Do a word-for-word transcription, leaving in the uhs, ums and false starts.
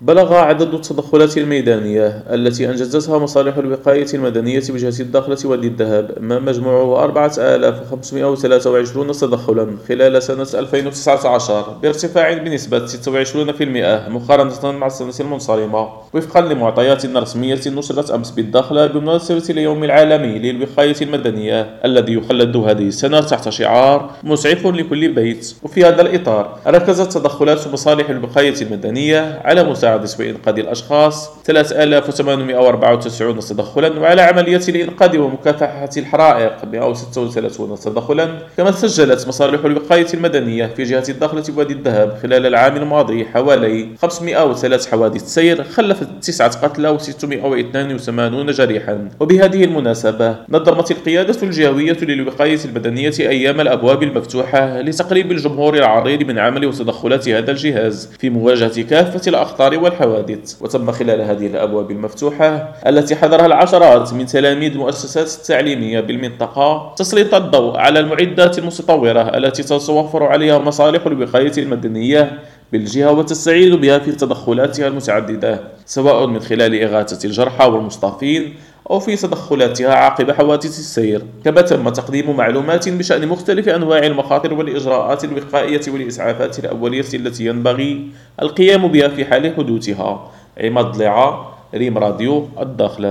بلغ عدد التدخلات الميدانية التي أنجزتها مصالح الوقاية المدنية بجهة الداخلة وادي الذهب ما مجموعه أربعة آلاف وخمسمائة وثلاثة وعشرين تدخلا خلال سنة ألفين وتسعة عشر، بارتفاع بنسبة ستة وعشرين بالمئة مقارنة مع السنة المنصرمة، وفقا لمعطيات رسمية نشرت أمس بالداخلة بمناسبة اليوم العالمي للوقاية المدنية الذي يخلد هذه السنة تحت شعار مسعف لكل بيت. وفي هذا الإطار ركزت تدخلات مصالح الوقاية المدنية على مساعدة وإنقاذ الأشخاص ثلاثة آلاف وثمانمائة وأربعة وتسعين تدخلا، وعلى عمليات الإنقاذ ومكافحة الحرائق مائة وستة وثلاثين تدخلا. كما سجلت مصالح الوقاية المدنية في جهة الداخلة بوادي الذهب خلال العام الماضي حوالي خمسمائة وثلاث حوادث سير خلفت تسعة قتلى وستمائة واثنين وثمانين جريحا. وبهذه المناسبة نظمت القيادة الجهوية للوقاية المدنية أيام الأبواب المفتوحة لتقريب الجمهور العريض من عمل وتدخلات هذا الجهاز في مواجهة كافة الأخطار والحوادث. وتم خلال هذه الأبواب المفتوحة التي حضرها العشرات من تلاميذ المؤسسات التعليمية بالمنطقة تسليط الضوء على المعدات المتطورة التي تتوفر عليها مصالح الوقاية المدنية بالجهة وتستعين بها في تدخلاتها المتعددة، سواء من خلال إغاثة الجرحى والمصطفين أو في تدخلاتها عقب حوادث السير. كما تم تقديم معلومات بشأن مختلف أنواع المخاطر والإجراءات الوقائية والإسعافات الأولية التي ينبغي القيام بها في حال حدوثها. عماد ضليعة، ريم راديو الداخلة.